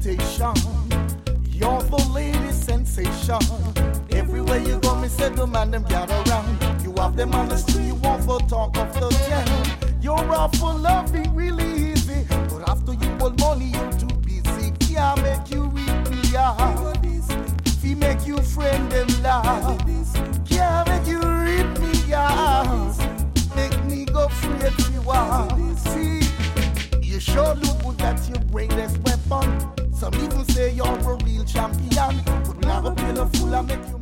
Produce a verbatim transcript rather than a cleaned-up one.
temptation. You're the lady sensation. Everywhere you go, me say the man them gather round. You have them on the street, you want for talk of the town. You're off for loving really easy, but after you hold money, you're too busy. Can't make you read me out. Fi make you friend them laugh. Can't make you read me out. Make me go free if you want. See, you sure look good, that's your greatest weapon. Some even say you're a real champion, but we never play the fool and make you